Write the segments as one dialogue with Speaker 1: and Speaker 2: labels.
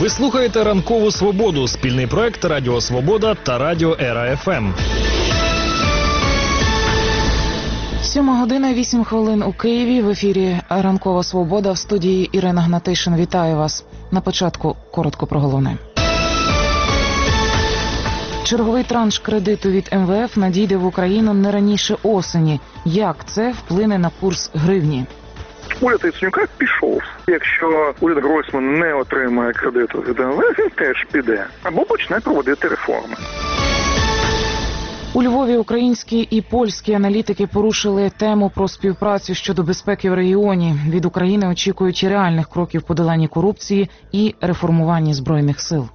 Speaker 1: Ви слухаєте «Ранкову свободу» – спільний проект Радіо Свобода та Радіо Ера ФМ.
Speaker 2: 7:08 у Києві. В ефірі «Ранкова свобода», в студії Ірина Гнатишин. Вітаю вас. На початку коротко про головне. Черговий транш кредиту від МВФ надійде в Україну не раніше осені. Як це вплине на курс гривні?
Speaker 3: Уряд Яценюка пішов. Якщо уряд Гройсмана не отримає кредиту від МВФ, він теж піде. Або почне проводити реформи.
Speaker 2: У Львові українські і польські аналітики порушили тему про співпрацю щодо безпеки в регіоні. Від України очікують реальних кроків подолання корупції і реформування Збройних сил.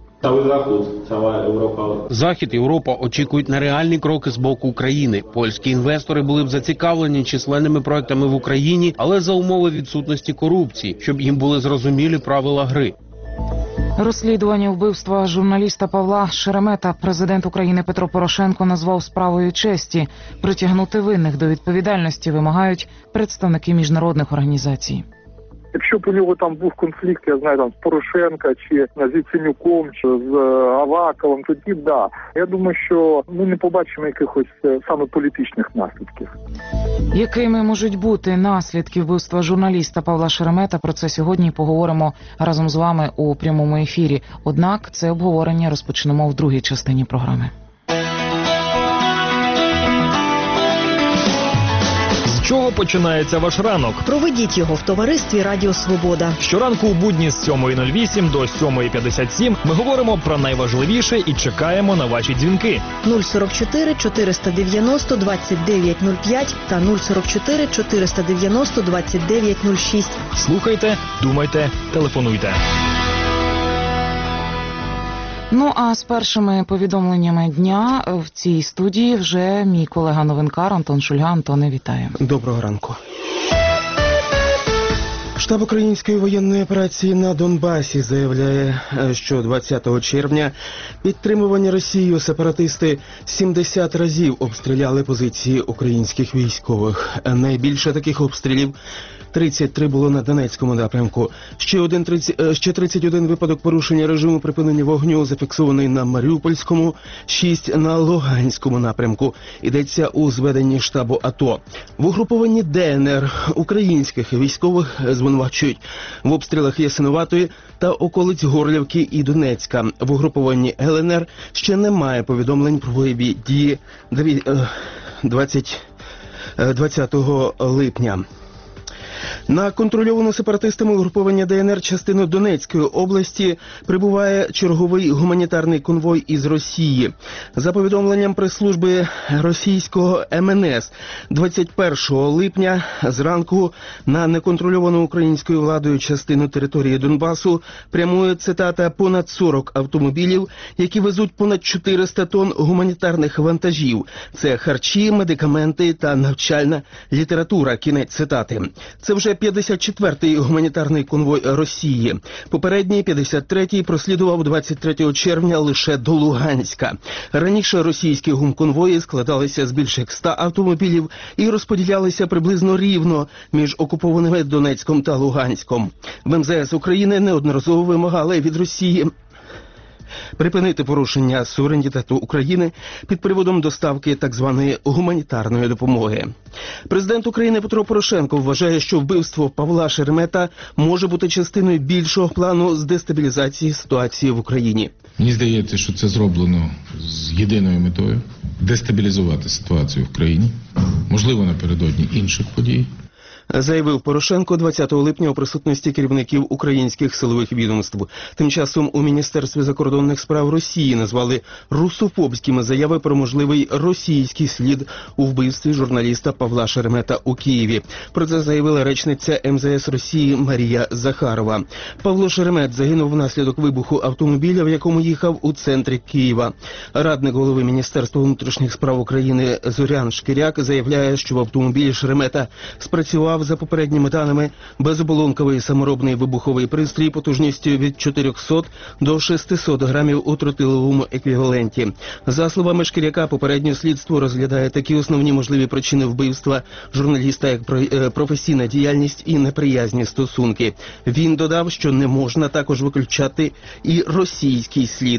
Speaker 4: Захід і Європа очікують на реальні кроки з боку України. Польські інвестори були б зацікавлені численними проектами в Україні, але за умови відсутності корупції, щоб їм були зрозумілі правила гри.
Speaker 2: Розслідування вбивства журналіста Павла Шеремета президент України Петро Порошенко назвав справою честі. Притягнути винних до відповідальності вимагають представники міжнародних організацій.
Speaker 3: Якщо б у нього там був конфлікт, я знаю, там з Порошенка, чи з Яценюком, чи з Аваковим, тоді да. Я думаю, що ми не побачимо якихось саме політичних наслідків.
Speaker 2: Якими можуть бути наслідки вбивства журналіста Павла Шеремета? Про це сьогодні поговоримо разом з вами у прямому ефірі. Однак це обговорення розпочнемо в другій частині програми.
Speaker 1: З чого починається ваш ранок?
Speaker 5: Проведіть його в товаристві Радіо Свобода.
Speaker 1: Щоранку у будні з 7:08 до 7:57 ми говоримо про найважливіше і чекаємо на ваші дзвінки.
Speaker 5: 044 490 2905 та 044 490 2906.
Speaker 1: Слухайте, думайте, телефонуйте.
Speaker 2: Ну а з першими повідомленнями дня в цій студії вже мій колега-новинкар Антон Шульга. Антоне, вітаю.
Speaker 6: Доброго ранку. Штаб української воєнної операції на Донбасі заявляє, що 20 червня підтримувані Росією сепаратисти 70 разів обстріляли позиції українських військових. Найбільше таких обстрілів 33 було на Донецькому напрямку. Ще 31 випадок порушення режиму припинення вогню зафіксований на Маріупольському, 6 на Луганському напрямку. Йдеться у зведенні штабу АТО. В угрупованні ДНР українських військових звинувачують в обстрілах Ясинуватої та околиць Горлівки і Донецька. В угрупованні ЛНР ще немає повідомлень про бойові дії 20 липня. На контрольовану сепаратистами угруповання ДНР частину Донецької області прибуває черговий гуманітарний конвой із Росії. За повідомленням прес-служби російського МНС, 21 липня зранку на неконтрольовану українською владою частину території Донбасу прямує, цитата, понад 40 автомобілів, які везуть понад 400 тонн гуманітарних вантажів. Це харчі, медикаменти та навчальна література. Кінець цитати. Це вже 54-й гуманітарний конвой Росії. Попередній, 53-й, прослідував 23 червня лише до Луганська. Раніше російські гумконвої складалися з більш як 100 автомобілів і розподілялися приблизно рівно між окупованими Донецьком та Луганськом. В МЗС України неодноразово вимагали від Росії припинити порушення суверенітету України під приводом доставки так званої гуманітарної допомоги. Президент України Петро Порошенко вважає, що вбивство Павла Шеремета може бути частиною більшого плану з дестабілізації ситуації в Україні.
Speaker 7: Мені здається, що це зроблено з єдиною метою – дестабілізувати ситуацію в країні, можливо, напередодні інших подій.
Speaker 6: Заявив Порошенко 20 липня у присутності керівників українських силових відомств. Тим часом у Міністерстві закордонних справ Росії назвали русофобськими заяви про можливий російський слід у вбивстві журналіста Павла Шеремета у Києві. Про це заявила речниця МЗС Росії Марія Захарова. Павло Шеремет загинув внаслідок вибуху автомобіля, в якому їхав у центрі Києва. Радник голови Міністерства внутрішніх справ України Зорян Шкіряк заявляє, що в автомобілі Шеремета спрацював застосував за попередніми даними безоболонковий саморобний вибуховий пристрій потужністю від 400 до 600 грамів у тротиловому еквіваленті. За словами Шкіряка, попереднє слідство розглядає такі основні можливі причини вбивства журналіста, як професійна діяльність і неприязні стосунки. Він додав, що не можна також виключати і російський слід.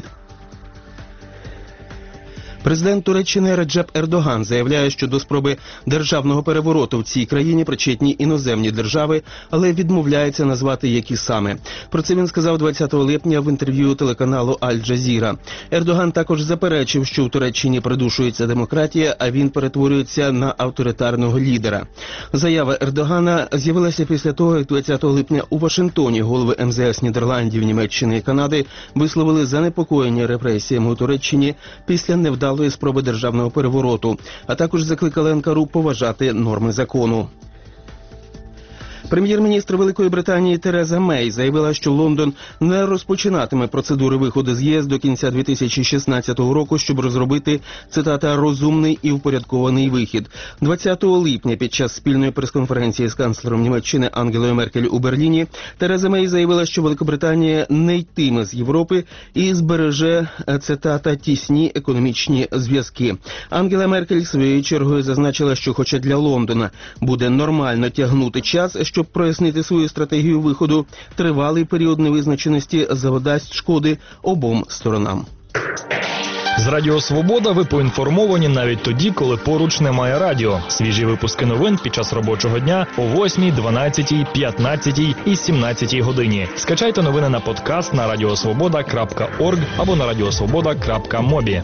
Speaker 6: Президент Туреччини Реджеп Ердоган заявляє, що до спроби державного перевороту в цій країні причетні іноземні держави, але відмовляється назвати, які саме. Про це він сказав 20 липня в інтерв'ю телеканалу Аль-Джазіра. Ердоган також заперечив, що в Туреччині придушується демократія, а він перетворюється на авторитарного лідера. Заява Ердогана з'явилася після того, як 20 липня у Вашингтоні голови МЗС Нідерландів, Німеччини і Канади висловили занепокоєння репресіями у Туреччині після невдалої спроби державного перевороту, а також закликали Анкару поважати норми закону. Прем'єр-міністр Великої Британії Тереза Мей заявила, що Лондон не розпочинатиме процедури виходу з ЄС до кінця 2016 року, щоб розробити, цитата, «розумний і впорядкований вихід». 20 липня під час спільної прес-конференції з канцлером Німеччини Ангелою Меркель у Берліні Тереза Мей заявила, що Великобританія не йтиме з Європи і збереже, цитата, «тісні економічні зв'язки». Ангела Меркель своєю чергою зазначила, що хоча для Лондона буде нормально тягнути час, щоб прояснити свою стратегію виходу, тривалий період невизначеності завдасть шкоди обом сторонам.
Speaker 1: З Радіо Свобода ви поінформовані навіть тоді, коли поруч немає радіо. Свіжі випуски новин під час робочого дня о 8, 12, 15 і 17 годині. Скачайте новини на подкаст на radiosvoboda.org або на radiosvoboda.mobi.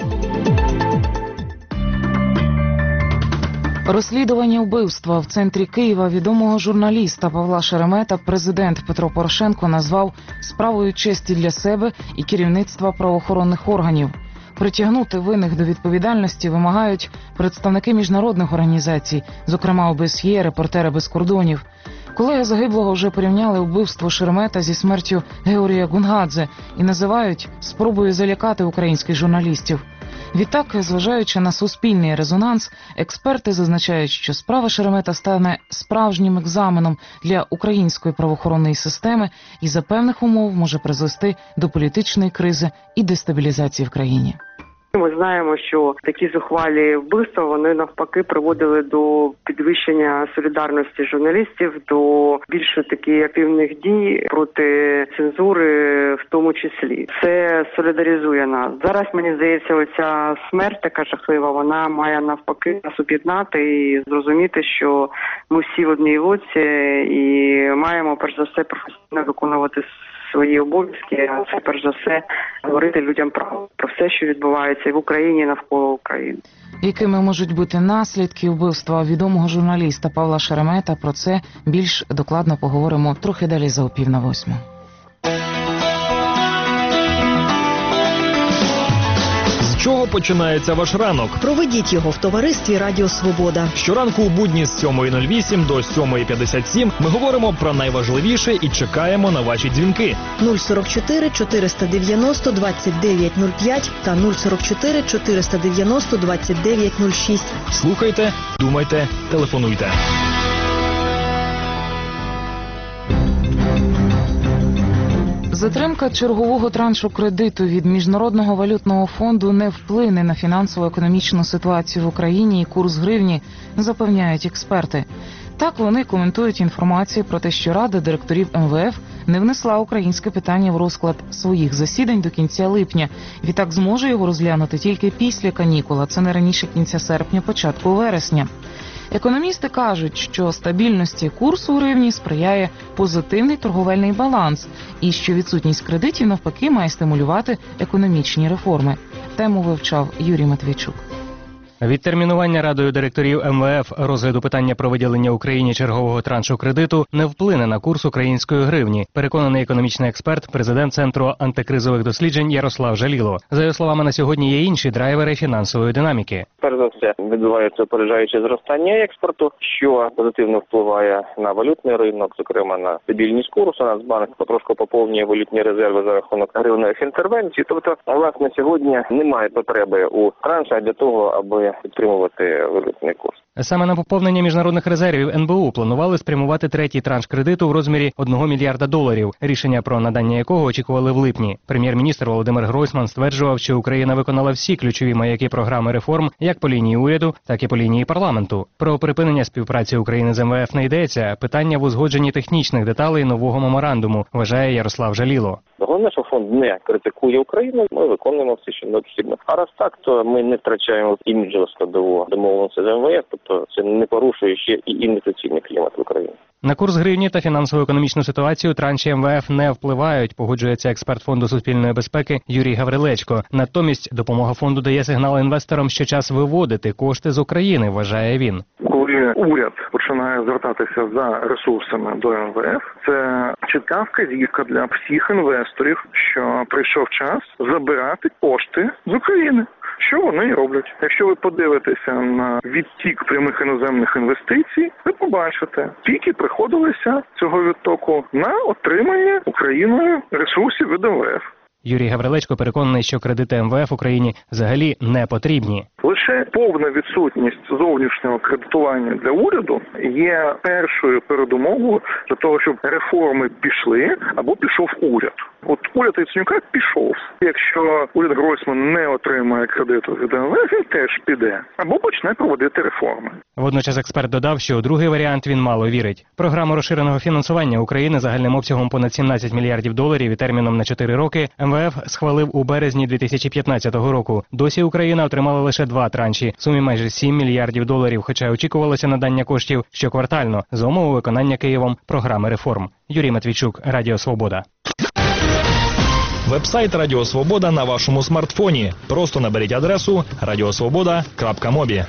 Speaker 2: Розслідування вбивства в центрі Києва відомого журналіста Павла Шеремета президент Петро Порошенко назвав справою честі для себе і керівництва правоохоронних органів. Притягнути винних до відповідальності вимагають представники міжнародних організацій, зокрема ОБСЄ, Репортери без кордонів. Колеги загиблого вже порівняли вбивство Шеремета зі смертю Георгія Гунгадзе і називають спробою залякати українських журналістів. Відтак, зважаючи на суспільний резонанс, експерти зазначають, що справа Шеремета стане справжнім екзаменом для української правоохоронної системи і за певних умов може призвести до політичної кризи і дестабілізації в країні.
Speaker 8: Ми знаємо, що такі зухвалі вбивства, вони навпаки приводили до підвищення солідарності журналістів, до більш таких активних дій проти цензури в тому числі. Це солідаризує нас. Зараз, мені здається, оця смерть така жахлива, вона має навпаки нас об'єднати і зрозуміти, що ми всі в одній лодці і маємо, перш за все, професійно виконувати свої обов'язки, а це, перш за все, говорити людям про все, що відбувається і в Україні, і навколо України.
Speaker 2: Якими можуть бути наслідки вбивства відомого журналіста Павла Шеремета? Про це більш докладно поговоримо трохи далі за 7:45.
Speaker 1: З чого починається ваш ранок?
Speaker 5: Проведіть його в товаристві Радіо Свобода.
Speaker 1: Щоранку у будні з 7:08 до 7:57 ми говоримо про найважливіше і чекаємо на ваші дзвінки.
Speaker 5: 044 490 2905 та 044 490 2906.
Speaker 1: Слухайте, думайте, телефонуйте.
Speaker 2: Затримка чергового траншу кредиту від Міжнародного валютного фонду не вплине на фінансово-економічну ситуацію в Україні і курс гривні, запевняють експерти. Так вони коментують інформацію про те, що Рада директорів МВФ не внесла українське питання в розклад своїх засідань до кінця липня. Відтак зможе його розглянути тільки після канікул, а це не раніше кінця серпня, початку вересня. Економісти кажуть, що стабільності курсу гривні сприяє позитивний торговельний баланс і що відсутність кредитів навпаки має стимулювати економічні реформи. Тему вивчав Юрій Матвійчук.
Speaker 9: Відтермінування Радою директорів МВФ розгляду питання про виділення Україні чергового траншу кредиту не вплине на курс української гривні, переконаний економічний експерт, президент Центру антикризових досліджень Ярослав Жаліло. За його словами, на сьогодні є інші драйвери фінансової динаміки.
Speaker 10: Перш за все, відбувається опереджаюче зростання експорту, що позитивно впливає на валютний ринок, зокрема на стабільність курсу. Нацбанк потрошку поповнює валютні резерви за рахунок гривневих інтервенцій. Тобто, власне, сьогодні немає потреби у траншах для того, аби буде підтримувати валютний курс.
Speaker 9: Саме на поповнення міжнародних резервів НБУ планували спрямувати третій транш кредиту в розмірі $1 мільярда, рішення про надання якого очікували в липні. Прем'єр-міністр Володимир Гройсман стверджував, що Україна виконала всі ключові маяки програми реформ як по лінії уряду, так і по лінії парламенту. Про припинення співпраці України з МВФ не йдеться. Питання в узгодженні технічних деталей нового меморандуму, вважає Ярослав Жаліло.
Speaker 10: Головне, що фонд не критикує Україну, ми виконуємо все, що необхідно. А раз так, то ми не втрачаємо іміджову складову домовленості з МВФ, тобто це не порушує ще і інвестиційний клімат в Україні.
Speaker 9: На курс гривні та фінансово-економічну ситуацію транші МВФ не впливають, погоджується експерт Фонду суспільної безпеки Юрій Гаврилечко. Натомість допомога фонду дає сигнал інвесторам, що час виводити кошти з України, вважає він.
Speaker 3: Коли уряд починає звертатися за ресурсами до МВФ, це чітка вказівка для всіх інвесторів, що прийшов час забирати кошти з України. Що вони і роблять? Якщо ви подивитеся на відтік прямих іноземних інвестицій, ви побачите, скільки приходилося цього відтоку на отримання Україною ресурсів від МВФ.
Speaker 9: Юрій Гаврилечко переконаний, що кредити МВФ Україні взагалі не потрібні.
Speaker 3: Лише повна відсутність зовнішнього кредитування для уряду є першою передумовою для того, щоб реформи пішли або пішов уряд. От уряд Яценюка пішов. Якщо уряд Гройсман не отримає кредиту від МВФ, він теж піде або почне проводити реформи.
Speaker 9: Водночас експерт додав, що у другий варіант він мало вірить. Програму розширеного фінансування України загальним обсягом понад $17 мільярдів і терміном на 4 роки МВФ схвалив у березні 2015 року. Досі Україна отримала лише 2 транші, в сумі майже $7 мільярдів, хоча очікувалося надання коштів щоквартально за умови виконання Києвом програми реформ. Юрій Матвійчук, Радіо Свобода.
Speaker 1: Вебсайт Радіо Свобода на вашому смартфоні. Просто наберіть адресу radiosvoboda.mobi.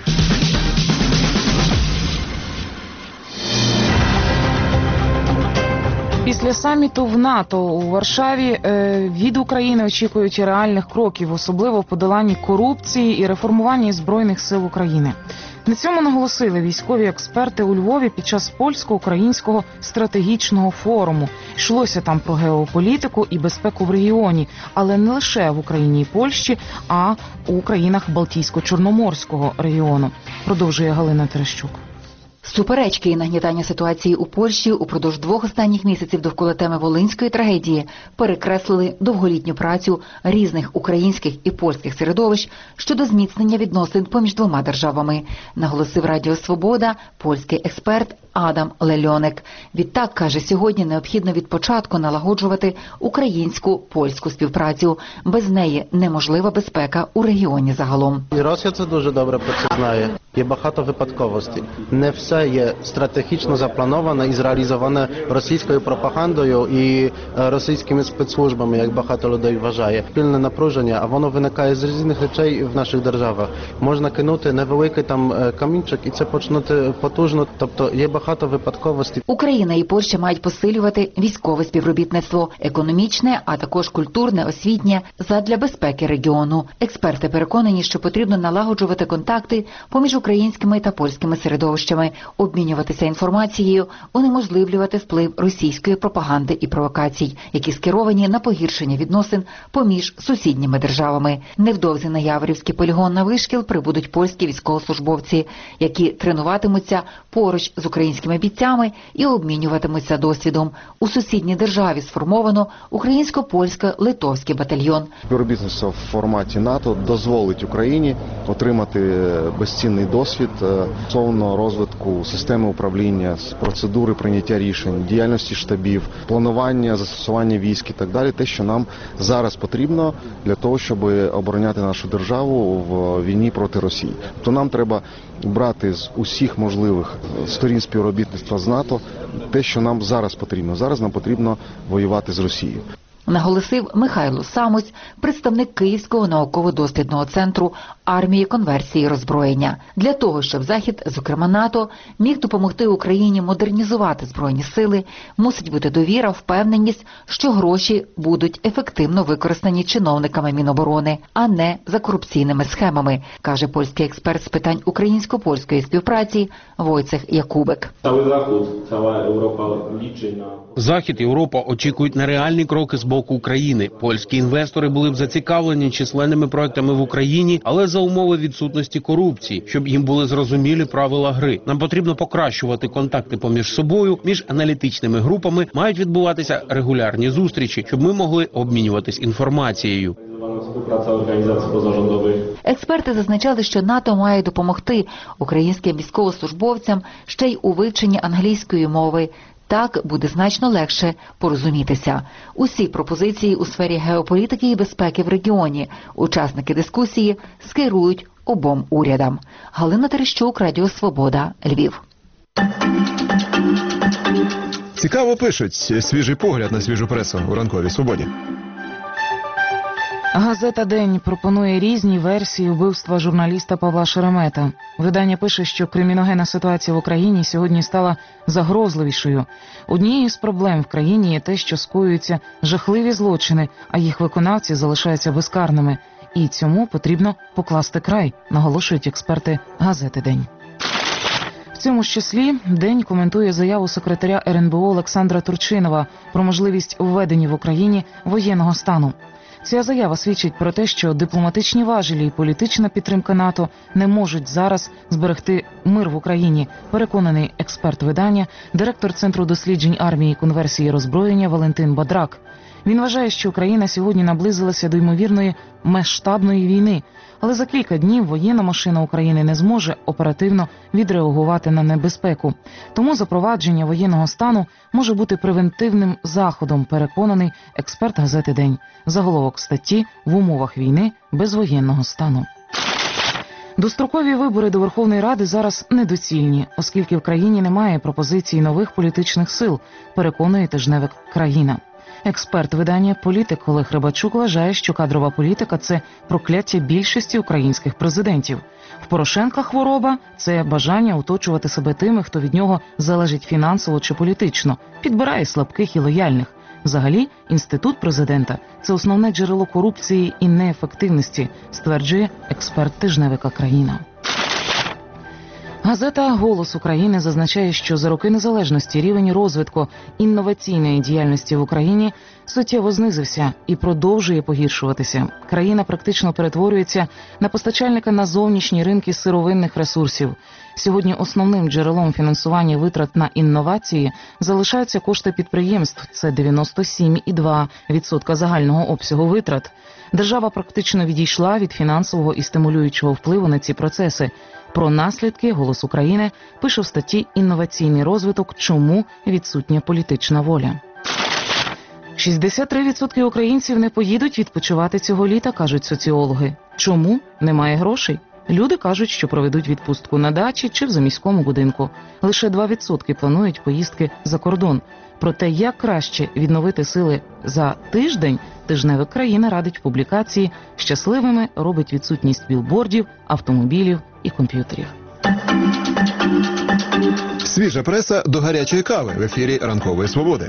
Speaker 2: Після саміту в НАТО у Варшаві від України очікують реальних кроків, особливо в подоланні корупції і реформуванні Збройних сил України. На цьому наголосили військові експерти у Львові під час польсько-українського стратегічного форуму. Йшлося там про геополітику і безпеку в регіоні, але не лише в Україні і Польщі, а у країнах Балтійсько-Чорноморського регіону. Продовжує Галина Терещук.
Speaker 11: Суперечки і нагнітання ситуації у Польщі упродовж 2 останніх місяців довкола теми волинської трагедії перекреслили довголітню працю різних українських і польських середовищ щодо зміцнення відносин поміж двома державами, наголосив Радіо Свобода польський експерт Адам Лельоник. Відтак, каже, сьогодні необхідно від початку налагоджувати українсько-польську співпрацю. Без неї неможлива безпека у регіоні загалом.
Speaker 12: І Росія це дуже добре про це знає. Є багато випадковостей. Не все є стратегічно заплановане і зреалізоване російською пропагандою і російськими спецслужбами, як багато людей вважає. Спільне напруження, а воно виникає з різних речей в наших державах. Можна кинути невеликий там камінчик і це почнути потужно, тобто є багато випадковостей.
Speaker 11: Україна і Польща мають посилювати військове співробітництво, економічне, а також культурне, освітнє, задля безпеки регіону. Експерти переконані, що потрібно налагоджувати контакти поміж українськими та польськими середовищами, обмінюватися інформацією, унеможливлювати вплив російської пропаганди і провокацій, які скеровані на погіршення відносин поміж сусідніми державами. Невдовзі на Яворівський полігон на Вишкіл прибудуть польські військовослужбовці, які тренуватимуться поруч з українськими бійцями і обмінюватимуться досвідом. У сусідній державі сформовано українсько-польсько-литовський батальйон.
Speaker 13: Співробітництво в форматі НАТО дозволить Україні отримати безцінний досвід стосовно розвитку системи управління, процедури прийняття рішень, діяльності штабів, планування, застосування військ і так далі. Те, що нам зараз потрібно для того, щоб обороняти нашу державу в війні проти Росії. То нам треба брати з усіх можливих сторін співробітництва з НАТО те, що нам зараз потрібно. Зараз нам потрібно воювати з Росією.
Speaker 11: Наголосив Михайло Самусь, представник Київського науково-дослідного центру армії, конверсії і роззброєння. Для того, щоб Захід, зокрема НАТО, міг допомогти Україні модернізувати збройні сили, мусить бути довіра, впевненість, що гроші будуть ефективно використані чиновниками Міноборони, а не за корупційними схемами, каже польський експерт з питань українсько-польської співпраці Войцех Якубек.
Speaker 4: Захід і Європа очікують на реальні кроки з боку України. Польські інвестори були б зацікавлені численними проектами в Україні, але за умови відсутності корупції, щоб їм були зрозумілі правила гри. Нам потрібно покращувати контакти поміж собою, між аналітичними групами мають відбуватися регулярні зустрічі, щоб ми могли обмінюватись інформацією.
Speaker 11: Експерти зазначали, що НАТО має допомогти українським військовослужбовцям ще й у вивченні англійської мови. Так буде значно легше порозумітися. Усі пропозиції у сфері геополітики і безпеки в регіоні учасники дискусії скерують обом урядам. Галина Терещук, Радіо Свобода, Львів.
Speaker 14: Цікаво пишуть. Свіжий погляд на свіжу пресу у ранковій свободі.
Speaker 2: Газета «День» пропонує різні версії вбивства журналіста Павла Шеремета. Видання пише, що криміногенна ситуація в Україні сьогодні стала загрозливішою. Однією з проблем в країні є те, що скоюються жахливі злочини, а їх виконавці залишаються безкарними. І цьому потрібно покласти край, наголошують експерти газети «День». В цьому ж числі «День» коментує заяву секретаря РНБО Олександра Турчинова про можливість введення в Україні воєнного стану. Ця заява свідчить про те, що дипломатичні важелі і політична підтримка НАТО не можуть зараз зберегти мир в Україні, переконаний експерт видання, директор Центру досліджень армії і конверсії роззброєння Валентин Бадрак. Він вважає, що Україна сьогодні наблизилася до ймовірної масштабної війни, але за кілька днів воєнна машина України не зможе оперативно відреагувати на небезпеку. Тому запровадження воєнного стану може бути превентивним заходом, переконаний експерт газети «День». Заголовок статті «В умовах війни без воєнного стану». Дострокові вибори до Верховної Ради зараз недоцільні, оскільки в країні немає пропозицій нових політичних сил, переконує тижневик «Країна». Експерт видання «Політик» Олег Рибачук вважає, що кадрова політика – це прокляття більшості українських президентів. В Порошенка хвороба – це бажання оточувати себе тими, хто від нього залежить фінансово чи політично, підбирає слабких і лояльних. Взагалі, інститут президента – це основне джерело корупції і неефективності, стверджує експерт тижневика «Країна». Газета «Голос України» зазначає, що за роки незалежності рівень розвитку інноваційної діяльності в Україні суттєво знизився і продовжує погіршуватися. Країна практично перетворюється на постачальника на зовнішні ринки сировинних ресурсів. Сьогодні основним джерелом фінансування витрат на інновації залишаються кошти підприємств – це 97,2% загального обсягу витрат. Держава практично відійшла від фінансового і стимулюючого впливу на ці процеси. Про наслідки «Голос України» пише в статті «Інноваційний розвиток. Чому відсутня політична воля». 63% українців не поїдуть відпочивати цього літа, кажуть соціологи. Чому? Немає грошей. Люди кажуть, що проведуть відпустку на дачі чи в заміському будинку. Лише 2% планують поїздки за кордон. Про те, як краще відновити сили за тиждень, тижневик «Країна» радить в публікації «Щасливими робить відсутність білбордів, автомобілів і комп'ютерів».
Speaker 14: Свіжа преса до гарячої кави в ефірі «Ранкової свободи».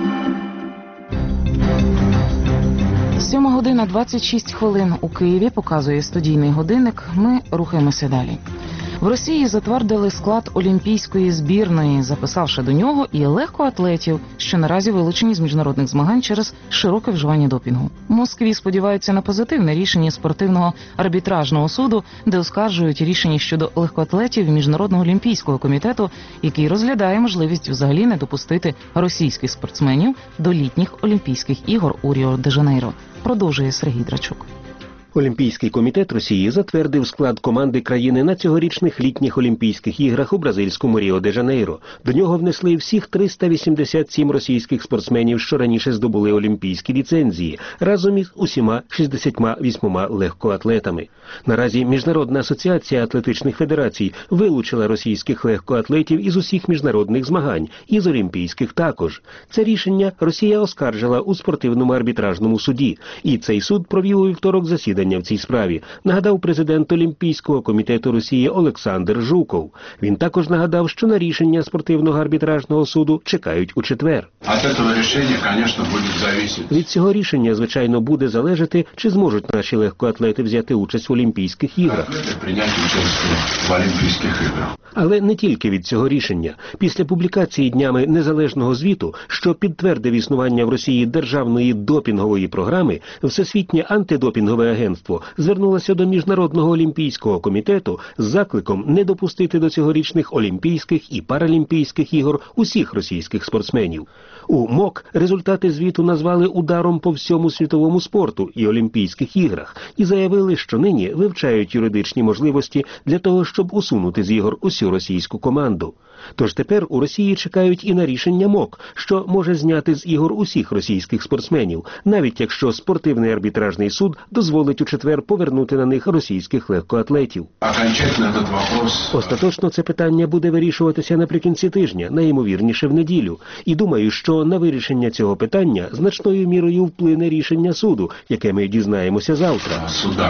Speaker 2: 7:26 у Києві, показує студійний годинник. Ми рухаємося далі. В Росії затвердили склад олімпійської збірної, записавши до нього і легкоатлетів, що наразі вилучені з міжнародних змагань через широке вживання допінгу. В Москві сподіваються на позитивне рішення спортивного арбітражного суду, де оскаржують рішення щодо легкоатлетів Міжнародного олімпійського комітету, який розглядає можливість взагалі не допустити російських спортсменів до літніх Олімпійських ігор у Ріо-де-Жанейро. Продовжує Сергій Драчук.
Speaker 15: Олімпійський комітет Росії затвердив склад команди країни на цьогорічних літніх Олімпійських іграх у бразильському Ріо-де-Жанейро. До нього внесли всіх 387 російських спортсменів, що раніше здобули олімпійські ліцензії, разом із усіма 68 легкоатлетами. Наразі Міжнародна асоціація атлетичних федерацій вилучила російських легкоатлетів із усіх міжнародних змагань, і з олімпійських також. Це рішення Росія оскаржила у спортивному арбітражному суді, і цей суд провів у вівторок засідання в цій справі, нагадав президент Олімпійського комітету Росії Олександр Жуков. Він також нагадав, що на рішення спортивного арбітражного суду чекають у четвер. Від цього рішення, звичайно, буде залежати, чи зможуть наші легкоатлети взяти участь в Олімпійських іграх. Але не тільки від цього рішення. Після публікації днями незалежного звіту, що підтвердив існування в Росії державної допінгової програми, Всесвітнє антидопінгове агентство агентство звернулося до Міжнародного олімпійського комітету з закликом не допустити до цьогорічних Олімпійських і Паралімпійських ігор усіх російських спортсменів. У МОК результати звіту назвали ударом по всьому світовому спорту і Олімпійських іграх і заявили, що нині вивчають юридичні можливості для того, щоб усунути з ігор усю російську команду. Тож тепер у Росії чекають і на рішення МОК, що може зняти з ігор усіх російських спортсменів, навіть якщо спортивний арбітражний суд дозволить у четвер повернути на них російських легкоатлетів. Остаточно це питання буде вирішуватися наприкінці тижня, найімовірніше в неділю. І думаю, що на вирішення цього питання значною мірою вплине рішення суду, яке ми дізнаємося завтра.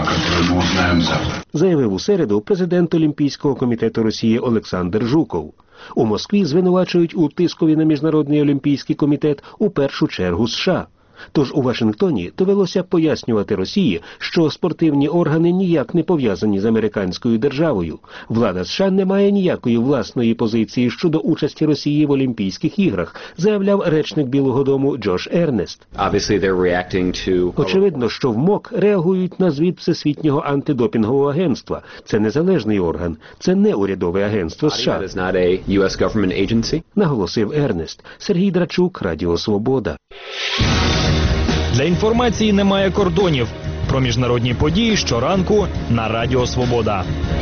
Speaker 15: Заявив у середу президент Олімпійського комітету Росії Олександр Жуков. У Москві звинувачують у тискові на Міжнародний олімпійський комітет у першу чергу США. Тож у Вашингтоні довелося пояснювати Росії, що спортивні органи ніяк не пов'язані з американською державою. Влада США не має ніякої власної позиції щодо участі Росії в Олімпійських іграх, заявляв речник Білого дому Джош Ернест. Очевидно, що в МОК реагують на звіт Всесвітнього антидопінгового агентства. Це незалежний орган, це не урядове агентство США, наголосив Ернест. Сергій Драчук, Радіо Свобода.
Speaker 1: Для інформації немає кордонів. Про міжнародні події щоранку на Радіо Свобода.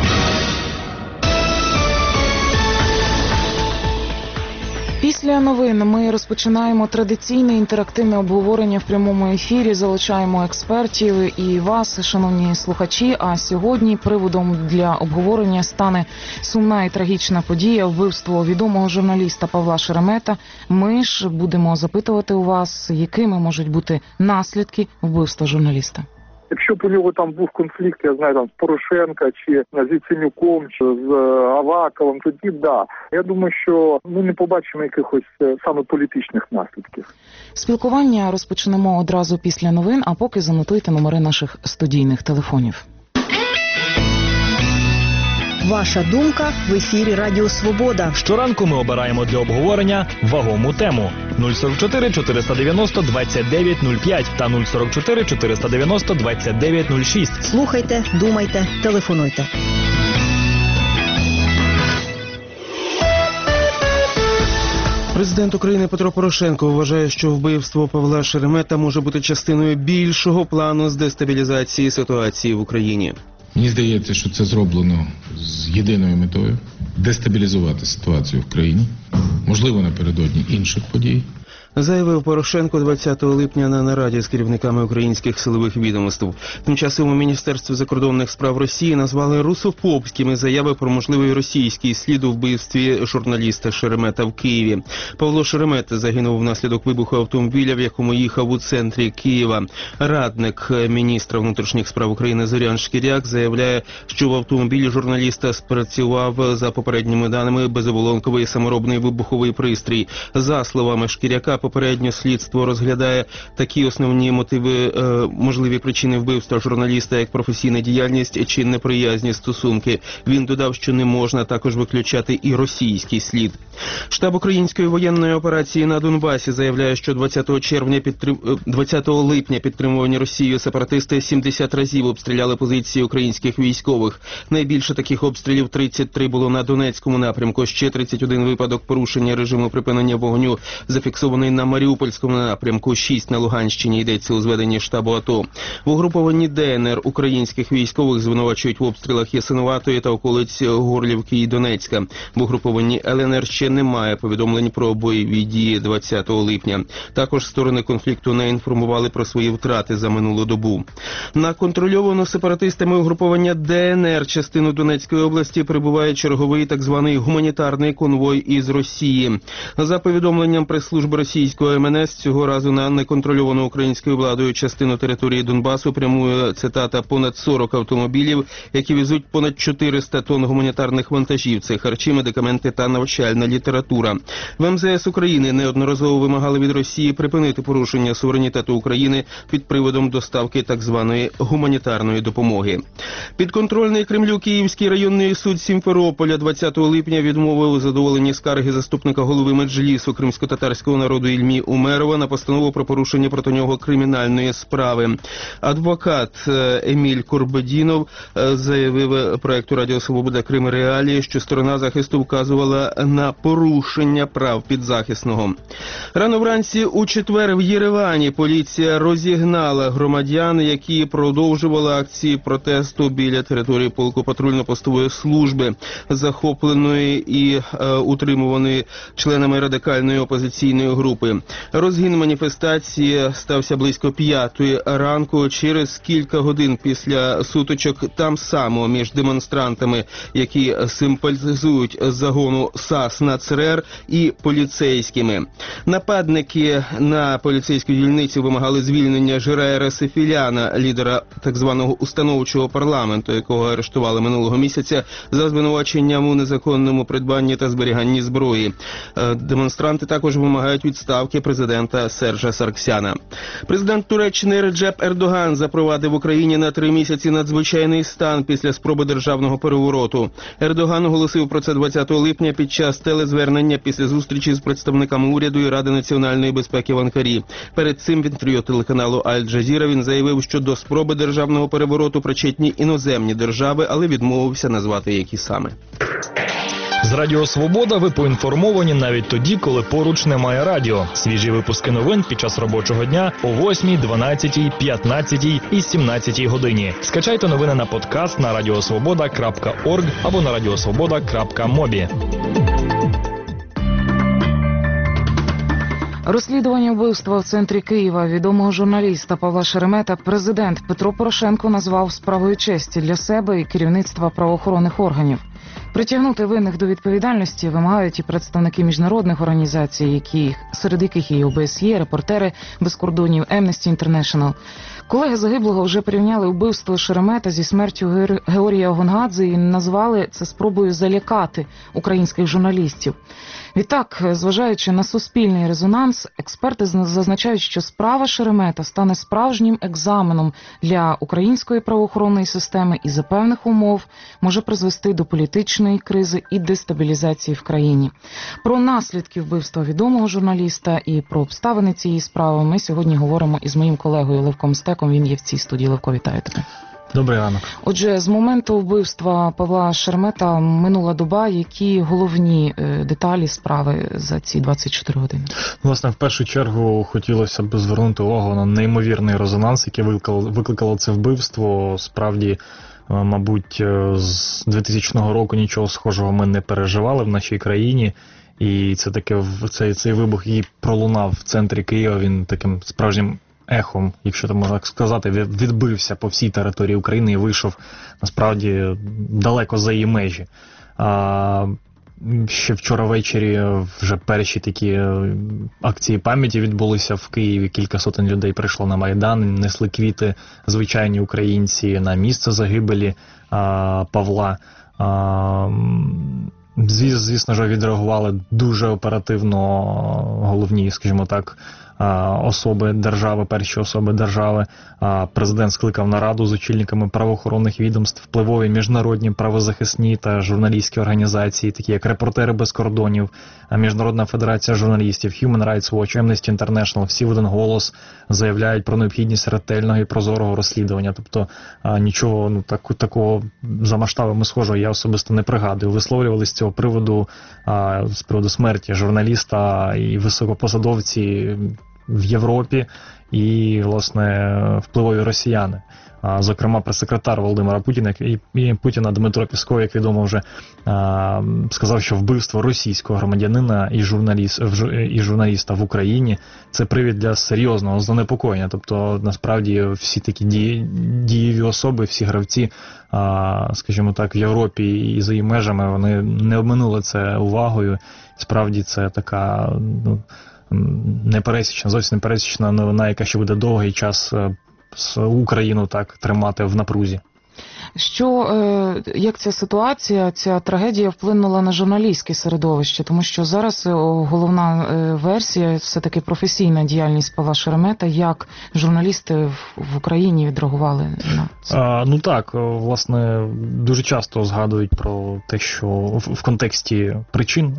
Speaker 2: Після новин ми розпочинаємо традиційне інтерактивне обговорення в прямому ефірі, залучаємо експертів і вас, шановні слухачі, а сьогодні приводом для обговорення стане сумна і трагічна подія – вбивство відомого журналіста Павла Шеремета. Ми ж будемо запитувати у вас, якими можуть бути наслідки вбивства журналіста.
Speaker 3: Якщо б у нього там був конфлікт, я знаю, там з Порошенка, чи з Яценюком, чи з Аваковим, тоді да. Я думаю, що ми не побачимо якихось саме політичних наслідків.
Speaker 2: Спілкування розпочнемо одразу після новин, а поки занотуйте номери наших студійних телефонів.
Speaker 5: Ваша думка в ефірі Радіо Свобода.
Speaker 1: Щоранку ми обираємо для обговорення вагому тему. 044 490 2905 та 044 490 2906.
Speaker 5: Слухайте, думайте, телефонуйте.
Speaker 6: Президент України Петро Порошенко вважає, що вбивство Павла Шеремета може бути частиною більшого плану з дестабілізації ситуації в Україні.
Speaker 7: Мені здається, що це зроблено з єдиною метою – дестабілізувати ситуацію в країні, можливо, напередодні інших подій.
Speaker 6: Заявив Порошенко 20 липня на нараді з керівниками українських силових відомств. Тим часом у Міністерстві закордонних справ Росії назвали русофобськими заяви про можливий російський слід у вбивстві журналіста Шеремета в Києві. Павло Шеремет загинув внаслідок вибуху автомобіля, в якому їхав у центрі Києва. Радник міністра внутрішніх справ України Зорян Шкіряк заявляє, що в автомобілі журналіста спрацював, за попередніми даними, безоболонковий саморобний вибуховий пристрій. За словами Шкіряка, попередньо слідство розглядає такі основні мотиви, можливі причини вбивства журналіста, як професійна діяльність чи неприязні стосунки. Він додав, що не можна також виключати і російський слід. Штаб української воєнної операції на Донбасі заявляє, що 20 липня підтримувані Росією сепаратисти 70 разів обстріляли позиції українських військових. Найбільше таких обстрілів 33 було на Донецькому напрямку, ще 31 випадок порушення режиму припинення вогню зафіксований на Маріупольському напрямку, 6 на Луганщині, йдеться у зведенні штабу АТО. В угрупованні ДНР українських військових звинувачують в обстрілах Ясинуватої та околиць Горлівки і Донецька. В угрупованні ЛНР ще немає повідомлень про бойові дії 20 липня. Також сторони конфлікту не інформували про свої втрати за минулу добу. На контрольовану сепаратистами угруповання ДНР частину Донецької області прибуває черговий так званий гуманітарний конвой із Росії. За повідомленням прес-служби російського МНС, цього разу на неконтрольовану українською владою частину території Донбасу прямує, цитата, понад 40 автомобілів, які везуть понад 400 тонн гуманітарних вантажів. Це харчі, медикаменти та навчальна література. В МЗС України неодноразово вимагали від Росії припинити порушення суверенітету України під приводом доставки так званої гуманітарної допомоги. Підконтрольний Кремлю Київський районний суд Сімферополя 20 липня відмовив у задоволенні скарги заступника голови Меджлісу кримськотатарського народу Ільмі Умерова на постанову про порушення проти нього кримінальної справи. Адвокат Еміль Курбедінов заявив проекту Радіо Свобода Крим Реалії, що сторона захисту вказувала на порушення прав підзахисного. Рано вранці у четвер в Єревані поліція розігнала громадян, які продовжували акції протесту біля території полку патрульно-постової служби, захопленої і утримуваної членами радикальної опозиційної групи. Розгін маніфестації стався близько 5-ї ранку, через кілька годин після сутичок там само між демонстрантами, які симпатизують загону САС «Нацрер» і поліцейськими. Нападники на поліцейську дільницю вимагали звільнення Жираєра Сефіляна, лідера так званого установчого парламенту, якого арештували минулого місяця за звинуваченням у незаконному придбанні та зберіганні зброї. Демонстранти також вимагають відставки президента Сержа Сарксяна. Президент Туреччини Реджеп Ердоган запровадив в Україні на 3 місяці надзвичайний стан після спроби державного перевороту. Ердоган оголосив про це 20 липня під час телезвернення після зустрічі з представниками уряду і Ради національної безпеки в Анкарі. Перед цим в інтерв'ю телеканалу Аль-Джазіра він заявив, що до спроби державного перевороту причетні іноземні держави, але відмовився назвати які саме.
Speaker 1: З Радіо Свобода ви поінформовані навіть тоді, коли поруч немає радіо. Свіжі випуски новин під час робочого дня о 8, 12, 15 і 17 годині. Скачайте новини на подкаст на radiosvoboda.org або на radiosvoboda.mobi.
Speaker 2: Розслідування вбивства в центрі Києва відомого журналіста Павла Шеремета президент Петро Порошенко назвав справою честі для себе і керівництва правоохоронних органів. Притягнути винних до відповідальності вимагають і представники міжнародних організацій, серед яких є ОБСЄ, Репортери без кордонів, Amnesty International. Колеги загиблого вже порівняли вбивство Шеремета зі смертю Георгія Гонгадзе і назвали це спробою залякати українських журналістів. Відтак, зважаючи на суспільний резонанс, експерти зазначають, що справа Шеремета стане справжнім екзаменом для української правоохоронної системи і за певних умов може призвести до політичної кризи і дестабілізації в країні. Про наслідки вбивства відомого журналіста і про обставини цієї справи ми сьогодні говоримо із моїм колегою Левком Стеком. Він є в цій студії. Левко, вітаю тебе.
Speaker 9: Добрий ранок.
Speaker 2: Отже, з моменту вбивства Павла Шеремета минула доба. Які головні деталі справи за ці 24 години?
Speaker 9: Власне, в першу чергу хотілося б звернути увагу на неймовірний резонанс, який викликало це вбивство. Справді, мабуть, з 2000 року нічого схожого ми не переживали в нашій країні. І це таке, цей вибух, який пролунав в центрі Києва, він таким справжнім ехом, якщо так можна сказати, відбився по всій території України і вийшов, насправді, далеко за її межі. Ще вчора ввечері вже перші такі акції пам'яті відбулися в Києві. Кілька сотень людей прийшло на Майдан, несли квіти звичайні українці на місце загибелі Павла. Звісно ж, відреагували дуже оперативно головні, скажімо так, особи держави, перші особи держави. Президент скликав нараду з очільниками правоохоронних відомств, впливові міжнародні правозахисні та журналістські організації, такі як Репортери без кордонів, Міжнародна федерація журналістів, Human Rights Watch, Amnesty International. Всі в один голос заявляють про необхідність ретельного і прозорого розслідування. Тобто нічого такого за масштабами схожого я особисто не пригадую. Висловлювали з цього приводу, з приводу смерті журналіста і високопосадовці в Європі і, власне, впливові росіяни. Зокрема, прес-секретар Володимира Путіна Дмитро Пєсков, як відомо, вже сказав, що вбивство російського громадянина і журналіста в Україні – це привід для серйозного занепокоєння. Тобто, насправді, всі такі дієві особи, всі гравці, скажімо так, в Європі і за її межами, вони не обминули це увагою. Справді, це така непересічна, зовсім непересічна новина, яка ще буде довгий час Україну так тримати в напрузі.
Speaker 2: Як ця ситуація, ця трагедія вплинула на журналістське середовище? Тому що зараз головна версія все-таки професійна діяльність Павла Шеремета. Як журналісти в Україні відреагували на це?
Speaker 1: Ну так, власне, дуже часто згадують про те, що в контексті причин,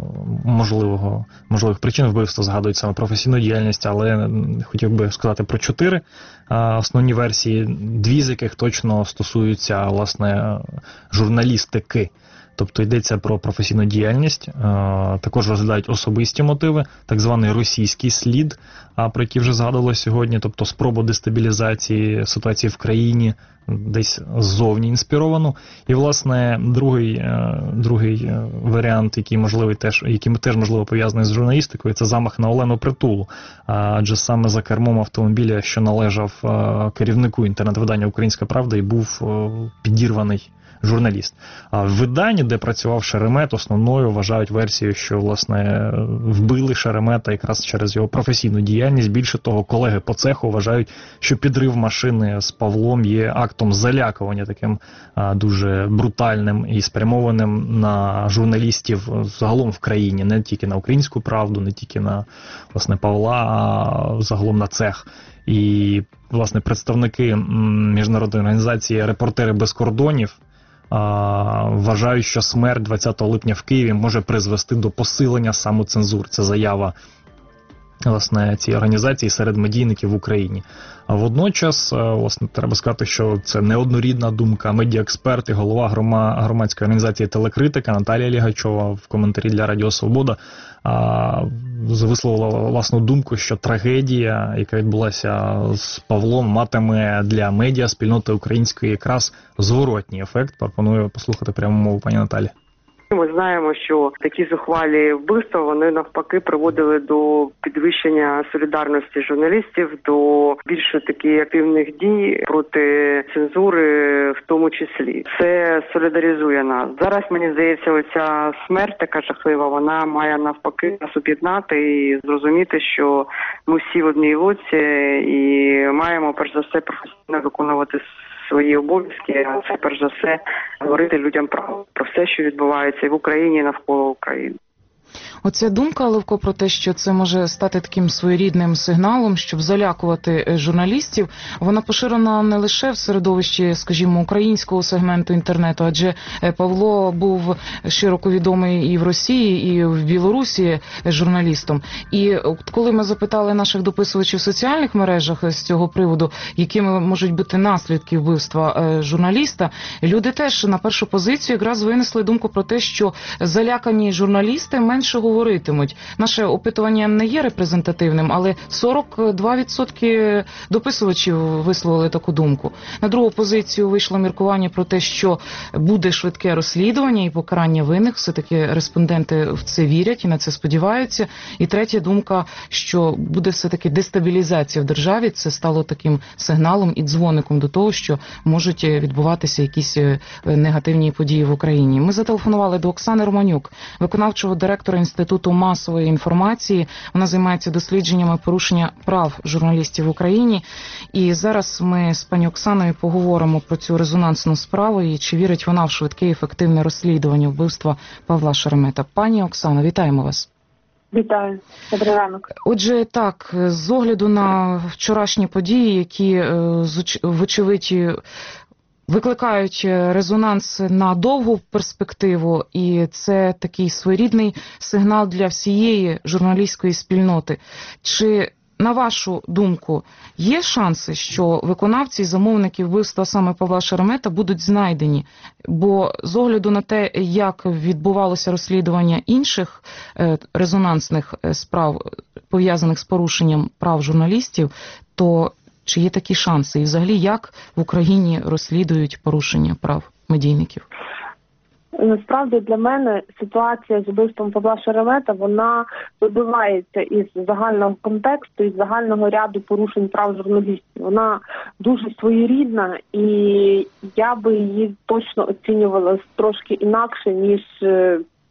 Speaker 1: можливих причин вбивства згадують саме професійну діяльність, але хотів би сказати про 4 основні версії, 2 з яких точно стосуються, власне, журналістики. Тобто йдеться про професійну діяльність, також розглядають особисті мотиви, так званий російський слід, про який вже згадувалося сьогодні, тобто спробу дестабілізації ситуації в країні, десь ззовні інспіровану. І, власне, другий варіант, який теж можливо пов'язаний з журналістикою, це замах на Олену Притулу. Адже саме за кермом автомобіля, що належав керівнику інтернет-видання «Українська правда», і був підірваний журналіст. А в виданні, де працював Шеремет, основною вважають версію, що, власне, вбили Шеремета якраз через його професійну діяльність. Більше того, колеги по цеху вважають, що підрив машини з Павлом є актом залякування, таким дуже брутальним і спрямованим на журналістів загалом в країні, не тільки на «Українську правду», не тільки на, власне, Павла, а загалом на цех. І, власне, представники міжнародної організації «Репортери без кордонів» вважають, що смерть 20 липня в Києві може призвести до посилення самоцензур. Це заява, власне, цієї організації серед медійників в Україні. А водночас, власне, треба сказати, що це неоднорідна думка. Медіаексперт і голова громадської організації «Телекритика» Наталія Лігачова в коментарі для Радіо Свобода висловила власну думку, що трагедія, яка відбулася з Павлом, матиме для медіаспільноти української якраз зворотній ефект. Пропоную послухати пряму мову пані Наталі.
Speaker 8: Ми знаємо, що такі зухвалі вбивства, вони навпаки приводили до підвищення солідарності журналістів, до більш таких активних дій проти цензури в тому числі. Це солідаризує нас. Зараз, мені здається, оця смерть така жахлива, вона має навпаки нас об'єднати і зрозуміти, що ми всі в одній лодці і маємо, перш за все, професійно виконувати свої обов'язки, а це, перш за все, говорити людям про все, що відбувається і в Україні, і навколо України.
Speaker 2: Оця думка, Левко, про те, що це може стати таким своєрідним сигналом, щоб залякувати журналістів, вона поширена не лише в середовищі, скажімо, українського сегменту інтернету, адже Павло був широко відомий і в Росії, і в Білорусі журналістом. І коли ми запитали наших дописувачів в соціальних мережах з цього приводу, якими можуть бути наслідки вбивства журналіста, люди теж на першу позицію якраз винесли думку про те, що залякані журналісти менше говоритимуть. Наше опитування не є репрезентативним, але 42% дописувачів висловили таку думку. На другу позицію вийшло міркування про те, що буде швидке розслідування і покарання винних. Все-таки респонденти в це вірять і на це сподіваються. І третя думка, що буде все-таки дестабілізація в державі. Це стало таким сигналом і дзвоником до того, що можуть відбуватися якісь негативні події в Україні. Ми зателефонували до Оксани Романюк, виконавчого директора Інституту масової інформації. Вона займається дослідженнями порушення прав журналістів в Україні. І зараз ми з пані Оксаною поговоримо про цю резонансну справу і чи вірить вона в швидке і ефективне розслідування вбивства Павла Шеремета. Пані Оксано, вітаємо вас.
Speaker 16: Вітаю. Добрий ранок.
Speaker 2: Отже, так, з огляду на вчорашні події, які, вочевидь, викликають резонанс на довгу перспективу, і це такий своєрідний сигнал для всієї журналістської спільноти. Чи, на вашу думку, є шанси, що виконавці і замовники вбивства саме Павла Шеремета будуть знайдені? Бо з огляду на те, як відбувалося розслідування інших резонансних справ, пов'язаних з порушенням прав журналістів, то чи є такі шанси? І взагалі, як в Україні розслідують порушення прав медійників?
Speaker 16: Насправді для мене ситуація з вбивством Павла Шеремета, вона вибивається із загального контексту, із загального ряду порушень прав журналістів. Вона дуже своєрідна, і я би її точно оцінювала трошки інакше, ніж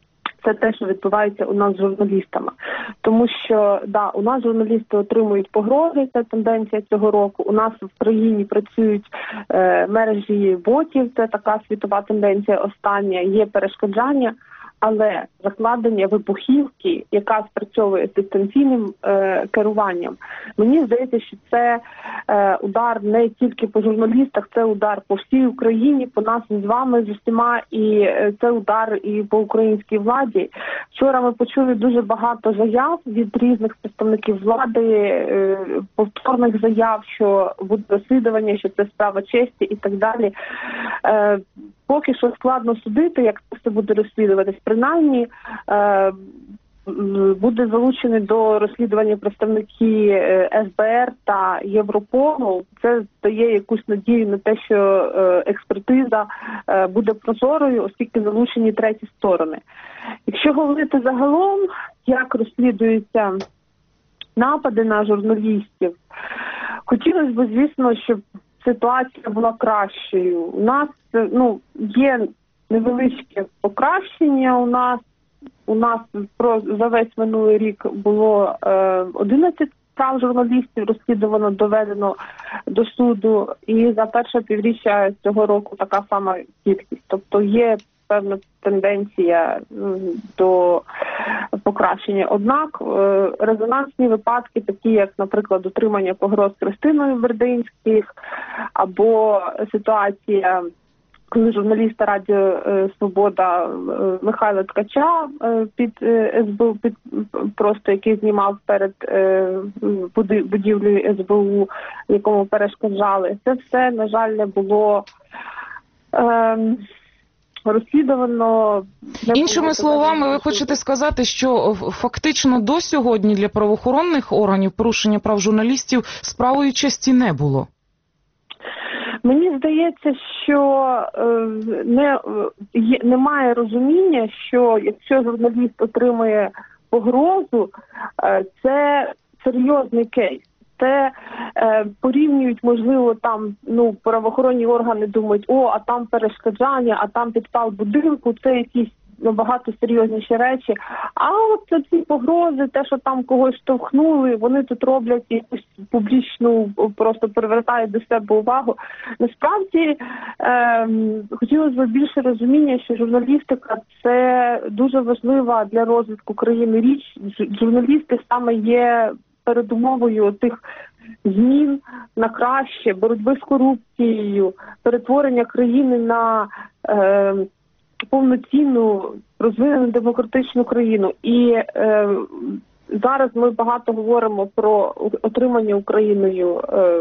Speaker 16: це те, що відбувається у нас з журналістами. Тому що, да, у нас журналісти отримують погрози, це тенденція цього року. У нас в країні працюють мережі ботів, це така світова тенденція остання, є перешкоджання. Але закладення вибухівки, яка спрацьовує з дистанційним керуванням, мені здається, що це удар не тільки по журналістах, це удар по всій Україні, по нас з вами, з усіма, і це удар і по українській владі. Вчора ми почули дуже багато заяв від різних представників влади, повторних заяв, що буде розслідування, що це справа честі і так далі. Поки що складно судити, як це все буде розслідуватись. Принаймні, буде залучені до розслідування представники СБР та Європолу. Це дає якусь надію на те, що експертиза буде прозорою, оскільки залучені треті сторони. Якщо говорити загалом, як розслідуються напади на журналістів, хотілося б, звісно, щоб ситуація була кращою. У нас є невеличке покращення. У нас за весь минулий рік було 11 справ журналістів розслідувано, доведено до суду. І за перше півріччя цього року така сама кількість. Тобто є певна тенденція до покращення. Однак резонансні випадки, такі як, наприклад, отримання погроз Христиною Бердинських, або ситуація, коли журналіста Радіо Свобода Михайла Ткача під СБУ, просто який знімав перед будівлею СБУ, якому перешкоджали, це все, на жаль, не було розслідувано.
Speaker 2: Іншими словами, ви хочете сказати, що фактично до сьогодні для правоохоронних органів порушення прав журналістів справою честі не було?
Speaker 16: Мені здається, що немає розуміння, що якщо журналіст отримує погрозу, це серйозний кейс. Це порівнюють, можливо, там, правоохоронні органи думають, а там перешкоджання, а там підпал будинку, це якісь набагато серйозніші речі. А от ці погрози, те, що там когось штовхнули, вони тут роблять якусь публічну, просто привертають до себе увагу. Насправді, хотілося б більше розуміння, що журналістика – це дуже важлива для розвитку країни річ. Журналісти саме є передумовою тих змін на краще, боротьби з корупцією, перетворення країни на повноцінну, розвинену демократичну країну. І зараз ми багато говоримо про отримання Україною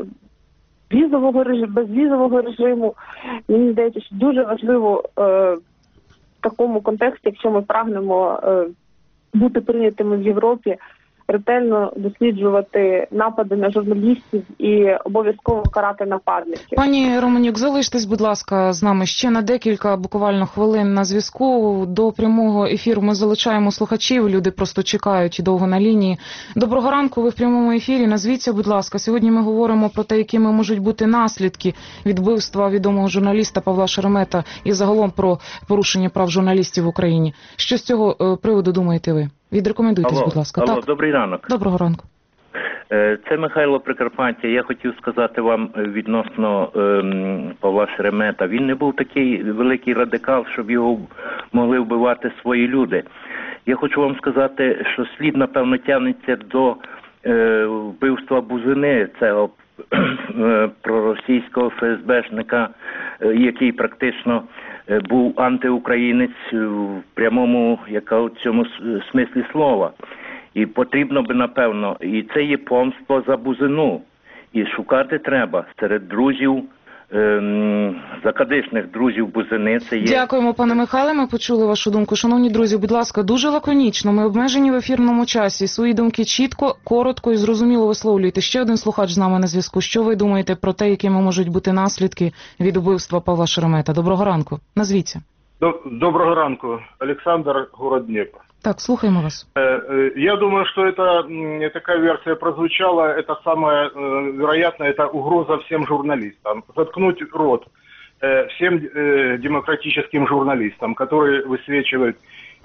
Speaker 16: безвізового режиму. Мені здається, що дуже важливо в такому контексті, якщо ми прагнемо бути прийнятими в Європі, ретельно досліджувати напади на журналістів і обов'язково карати нападників.
Speaker 2: Пані Романюк, залиштесь, будь ласка, з нами ще на декілька буквально хвилин на зв'язку. До прямого ефіру ми залучаємо слухачів, люди просто чекають і довго на лінії. Доброго ранку, ви в прямому ефірі. Назвіться, будь ласка. Сьогодні ми говоримо про те, якими можуть бути наслідки від вбивства відомого журналіста Павла Шеремета і загалом про порушення прав журналістів в Україні. Що з цього приводу думаєте ви? Відрекомендуйтесь, будь ласка.
Speaker 17: Алло,
Speaker 2: так.
Speaker 17: Добрий ранок.
Speaker 2: Доброго ранку.
Speaker 17: Це Михайло Прикарпаття. Я хотів сказати вам відносно Павла Шеремета. Він не був такий великий радикал, щоб його могли вбивати свої люди. Я хочу вам сказати, що слід, напевно, тягнеться до вбивства Бузини, цього проросійського ФСБшника, який практично був антиукраїнець в прямому, в цьому смислі слова. І потрібно би, напевно, і це є помство за Бузину. І шукати треба серед друзів, закадичних друзів Бузини. Це є...
Speaker 2: Дякуємо, пане Михайле, ми почули вашу думку. Шановні друзі, будь ласка, дуже лаконічно, ми обмежені в ефірному часі. Свої думки чітко, коротко і зрозуміло висловлюйте. Ще один слухач з нами на зв'язку. Що ви думаєте про те, якими можуть бути наслідки від убивства Павла Шеремета? Доброго ранку. Назвіться.
Speaker 18: Доброго ранку. Александр, город Днепр.
Speaker 2: Так, слухаємо вас.
Speaker 18: Я думаю, что такая версия прозвучала. Это самое вероятно, это угроза всем журналистам. Заткнуть рот всем демократическим журналистам, которые высвечивают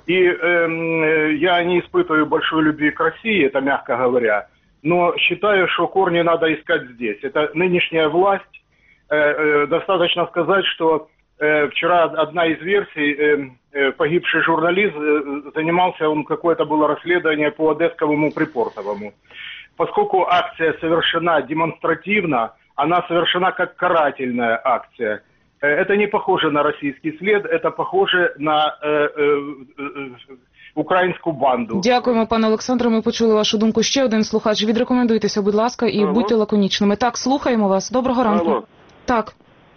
Speaker 18: И я не испытываю большой любви к России, это мягко говоря, но считаю, что корни надо искать здесь. Это нынешняя власть. Достаточно сказать, что вчера одна из версий, погибший журналист, занимался, какое-то было расследование по Одесскому Припортовому. Поскольку акция совершена демонстративно, она совершена как карательная акция. Это не похоже на российский след, это похоже на українську банду.
Speaker 2: Дякуємо, пане Олександре. Ми почули вашу думку. Ще один слухач. Відрекомендуйтеся, будь ласка, і будьте лаконічними. Так, слухаємо вас. Доброго ранку.
Speaker 19: Алло.
Speaker 2: Так.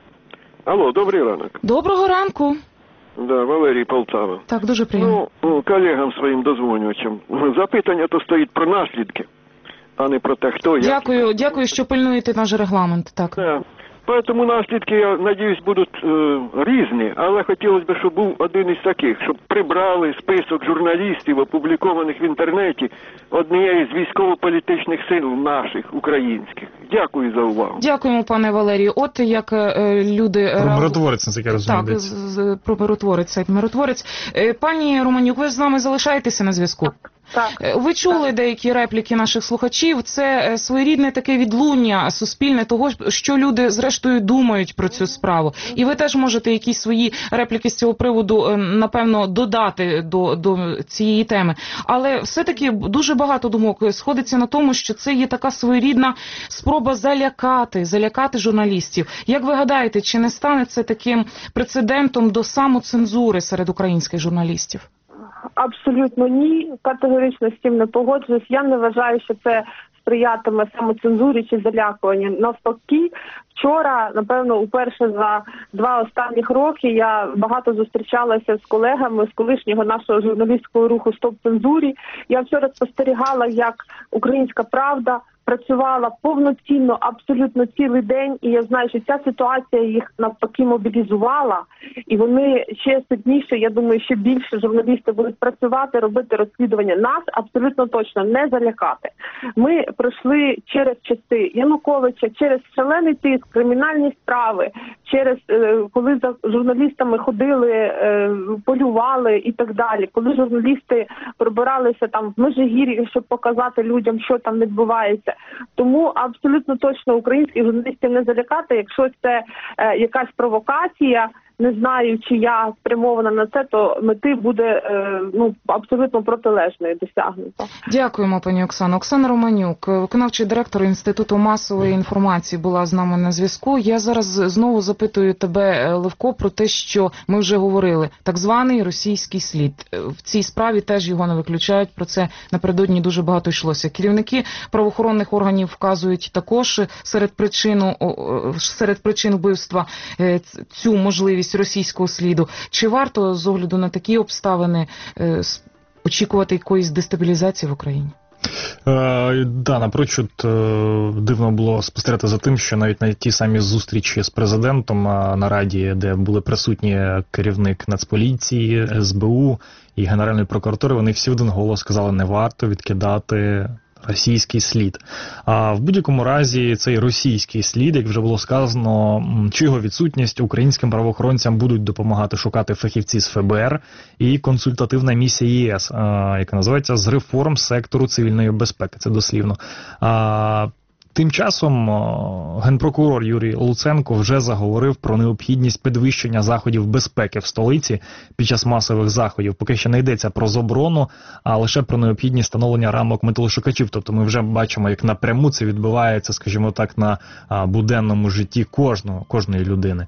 Speaker 19: Алло, добрий ранок.
Speaker 2: Доброго ранку.
Speaker 19: Да, Валерій, Полтава.
Speaker 2: Так, дуже приємно.
Speaker 19: Колегам своїм дозвонювачам. Запитання то стоїть про наслідки, а не про те, хто як.
Speaker 2: Дякую, що пильнуєте наш регламент. Так.
Speaker 19: Да. Тому наслідки, я надіюсь, будуть різні, але хотілося б, щоб був один із таких, щоб прибрали список журналістів, опублікованих в інтернеті, однієї з військово-політичних сил наших, українських. Дякую за увагу.
Speaker 2: Дякуємо, пане Валерію. От як люди...
Speaker 1: Про миротворець, наскільки я розумію.
Speaker 2: Так, про миротворець, сайт миротворець. Пані Романюк, ви з нами залишаєтеся на зв'язку?
Speaker 16: Так.
Speaker 2: Ви чули деякі репліки наших слухачів. Це своєрідне таке відлуння суспільне того, що люди зрештою думають про цю справу. І ви теж можете якісь свої репліки з цього приводу, напевно, додати до цієї теми. Але все-таки дуже багато думок сходиться на тому, що це є така своєрідна спроба залякати журналістів. Як ви гадаєте, чи не стане це таким прецедентом до самоцензури серед українських журналістів?
Speaker 16: Абсолютно ні, категорично з цим не погоджуюсь. Я не вважаю, що це сприятиме самоцензурі чи залякуванню. Навпаки, вчора, напевно, уперше за 2 останніх роки я багато зустрічалася з колегами з колишнього нашого журналістського руху «Стоп цензурі». Я вчора спостерігала, як «Українська правда» працювала повноцінно, абсолютно цілий день, і я знаю, що ця ситуація їх навпаки мобілізувала, і вони ще сильніше, я думаю, ще більше журналісти будуть працювати, робити розслідування. Нас абсолютно точно не залякати. Ми пройшли через часи Януковича, через шалений тиск, кримінальні справи, через коли за журналістами ходили, полювали і так далі, коли журналісти пробиралися там в Межигір'ї, щоб показати людям, що там відбувається. Тому абсолютно точно українських журналістів не залякати. Якщо це якась провокація, не знаю, чи я спрямована на це, то мети буде абсолютно протилежною досягнуто.
Speaker 2: Дякуємо, пані Оксано. Оксана Романюк, виконавчий директор Інституту масової інформації, була з нами на зв'язку. Я зараз знову запитую тебе, Левко, про те, що ми вже говорили. Так званий російський слід. В цій справі теж його не виключають. Про це напередодні дуже багато йшлося. Керівники правоохоронних органів вказують також серед причин вбивства цю можливість російського сліду. Чи варто з огляду на такі обставини очікувати якоїсь дестабілізації в Україні?
Speaker 1: Да, напрочуд дивно було спостерігати за тим, що навіть на ті самі зустрічі з президентом на Раді, де були присутні керівник Нацполіції, СБУ і Генеральної прокуратури, вони всі в один голос сказали, не варто відкидати російський слід. А в будь-якому разі цей російський слід, як вже було сказано, чи його відсутність українським правоохоронцям будуть допомагати шукати фахівці з ФБР і консультативна місія ЄС, яка називається «З реформ сектору цивільної безпеки». Це дослівно. Тим часом генпрокурор Юрій Луценко вже заговорив про необхідність підвищення заходів безпеки в столиці під час масових заходів. Поки що не йдеться про заборону, а лише про необхідність встановлення рамок металошукачів. Тобто ми вже бачимо, як напряму це відбувається, скажімо так, на буденному житті кожної людини.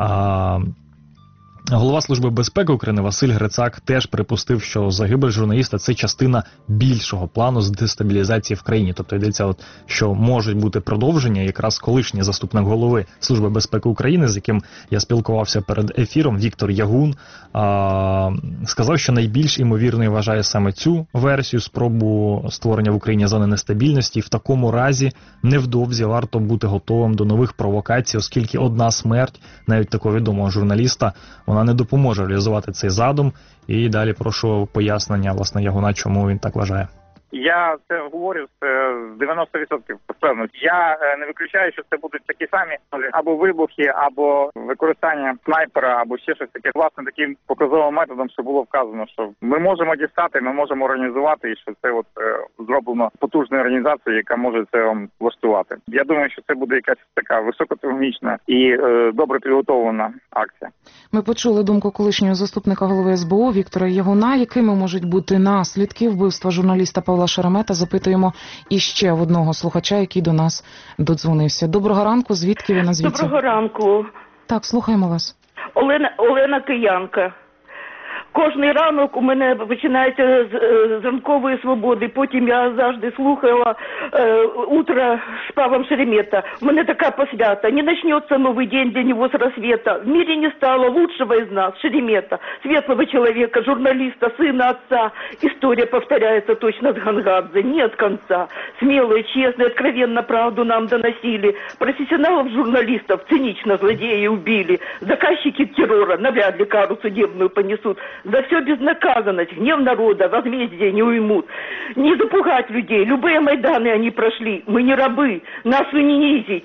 Speaker 1: Голова Служби безпеки України Василь Грицак теж припустив, що загибель журналіста – це частина більшого плану з дестабілізації в країні. Тобто йдеться, що можуть бути продовження. Якраз колишній заступник голови Служби безпеки України, з яким я спілкувався перед ефіром, Віктор Ягун, сказав, що найбільш імовірною вважає саме цю версію, спробу створення в Україні зони нестабільності. І в такому разі невдовзі варто бути готовим до нових провокацій, оскільки одна смерть, навіть такого відомого журналіста, вона не допоможе реалізувати цей задум. І далі прошу пояснення, власне, Ягуна, чому він так вважає.
Speaker 20: Я це говорю з 90% впевнено. Я не виключаю, що це будуть такі самі або вибухи, або використання снайпера, або ще щось таке. Власне, таким показовим методом, що було вказано, що ми можемо дістати, ми можемо організувати, і що це от зроблено потужною організацією, яка може це вам влаштувати. Я думаю, що це буде якась така високотехнологічна і добре підготовлена акція.
Speaker 2: Ми почули думку колишнього заступника голови СБУ Віктора Ягуна. Якими можуть бути наслідки вбивства журналіста Павла Шеремета? Запитуємо іще в одного слухача, який до нас додзвонився. Доброго ранку, звідки ви назвіться?
Speaker 21: Доброго ранку.
Speaker 2: Так, слухаємо вас.
Speaker 21: Олена Киянка. Кожний ранок у мене починається з ранкової свободи, потім я завжди слухала «Утро з Павлом Шеремета». У мене така посвята. Не начнется новый день для него с рассвета. В мире не стало лучшего из нас, Шеремета, светлого человека, журналиста, сына отца. История повторяется точно с Гонгадзе, нет конца. Смелые, честные, откровенно правду нам доносили. Профессионалов-журналистов цинично злодеи убили. Заказчики террора навряд ли кару судебную понесут. За все безнаказанность, гнев народа, возмездие не уймут. Не запугать людей, любые Майданы они прошли. Мы не рабы, нас не унизить.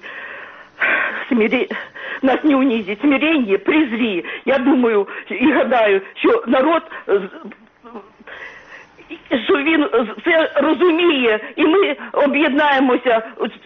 Speaker 21: Нас не унизить. Смирение, презри. Я думаю і гадаю, що народ, що він це розуміє, і ми об'єднаємося,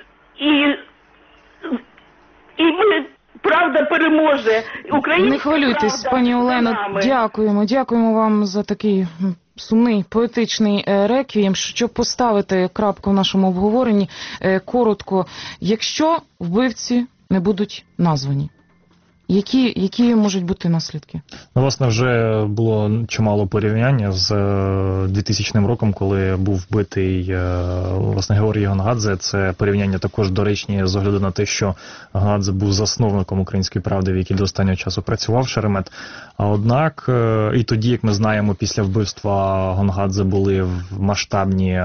Speaker 21: і ми... Правда переможе. Українська
Speaker 2: не хвилюйтесь,
Speaker 21: правда,
Speaker 2: пані Олено. Дякуємо вам за такий сумний поетичний реквієм. Щоб поставити крапку в нашому обговоренні, коротко, якщо вбивці не будуть названі, які можуть бути наслідки?
Speaker 1: Власне, вже було чимало порівняння з 2000 роком, коли був вбитий власне Георгій Гонгадзе. Це порівняння також доречні з огляду на те, що Гонгадзе був засновником «Української правди», в якій до останнього часу працював Шеремет. А однак, і тоді, як ми знаємо, після вбивства Гонгадзе були масштабні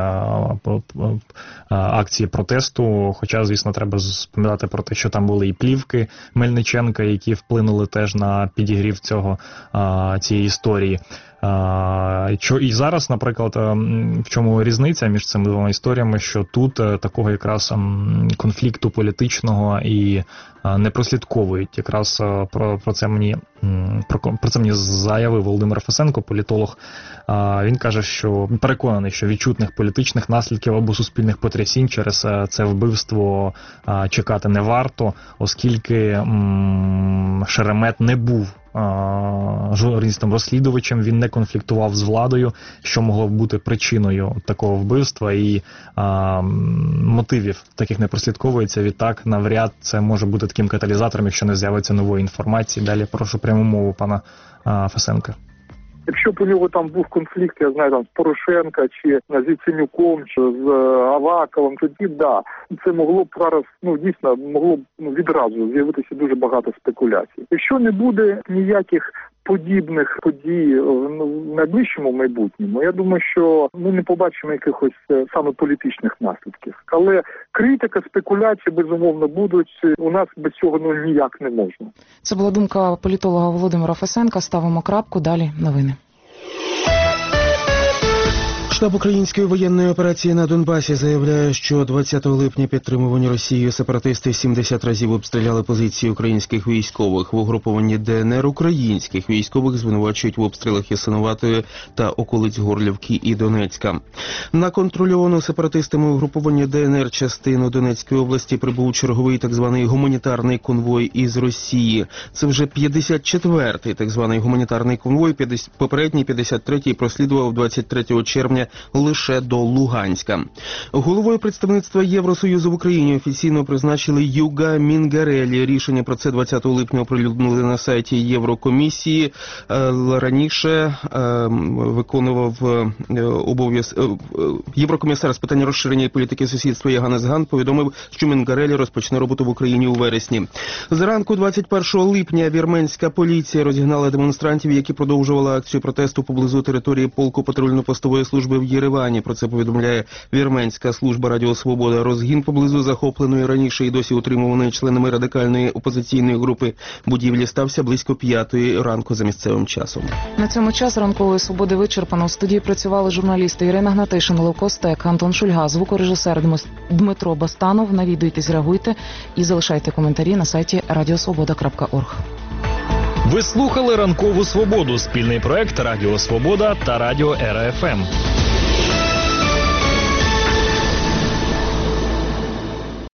Speaker 1: акції протесту, хоча, звісно, треба пам'ятати про те, що там були і плівки Мельниченка, які вплинули теж на підігрів цієї історії. І зараз, наприклад, в чому різниця між цими двома історіями, що тут такого якраз конфлікту політичного і не прослідковують. Якраз про це мені заявив Володимир Фесенко, політолог. Він каже, що переконаний, що відчутних політичних наслідків або суспільних потрясінь через це вбивство чекати не варто, оскільки Шеремет не був журналістом-розслідувачем, він не конфліктував з владою, що могло бути причиною такого вбивства, і мотивів таких не прослідковується. Відтак, навряд це може бути таким каталізатором, якщо не з'явиться нової інформації. Далі прошу пряму мову пана Фесенка.
Speaker 3: Якщо б у нього там був конфлікт, я знаю, там з Порошенка, чи з Яценюком, чи з Аваковим, тоді це могло б зараз, дійсно, могло б відразу з'явитися дуже багато спекуляцій. Якщо не буде ніяких подібних подій в найближчому майбутньому, я думаю, що ми не побачимо якихось саме політичних наслідків. Але критика, спекуляції, безумовно, будуть. У нас без цього ніяк не можна.
Speaker 2: Це була думка політолога Володимира Фесенка. Ставимо крапку, далі новини.
Speaker 6: Штаб української воєнної операції на Донбасі заявляє, що 20 липня підтримувані Росією сепаратисти 70 разів обстріляли позиції українських військових. В угрупованні ДНР українських військових звинувачують в обстрілах Ясиноватої та околиць Горлівки і Донецька. На контрольовану сепаратистами угруповані ДНР частину Донецької області прибув черговий так званий гуманітарний конвой із Росії. Це вже 54-й так званий гуманітарний конвой, попередній 53-й прослідував 23 червня лише до Луганська. Головою представництва Євросоюзу в Україні офіційно призначили Юга Мінгарелі. Рішення про це 20 липня оприлюднили на сайті Єврокомісії. Раніше виконував Єврокомісар з питань розширення і політики сусідства Йоганнес Хан повідомив, що Мінгарелі розпочне роботу в Україні у вересні. Зранку 21 липня вірменська поліція розігнала демонстрантів, які продовжували акцію протесту поблизу території полку патрульно-постової служби в в Єревані. Про це повідомляє вірменська служба Радіо Свобода. Розгін поблизу захопленої раніше і досі утримуваної членами радикальної опозиційної групи будівлі стався близько 5-ї ранку за місцевим часом.
Speaker 2: На цьому час ранкової свободи вичерпано. У студії працювали журналісти Ірина Гнатишин, Левко Стек, Антон Шульга, звукорежисер Дмитро Бастанов. Навідуйтесь, реагуйте і залишайте коментарі на сайті radiosvoboda.org.
Speaker 1: Ви слухали «Ранкову свободу» – спільний проект Радіо Свобода та Радіо РФМ.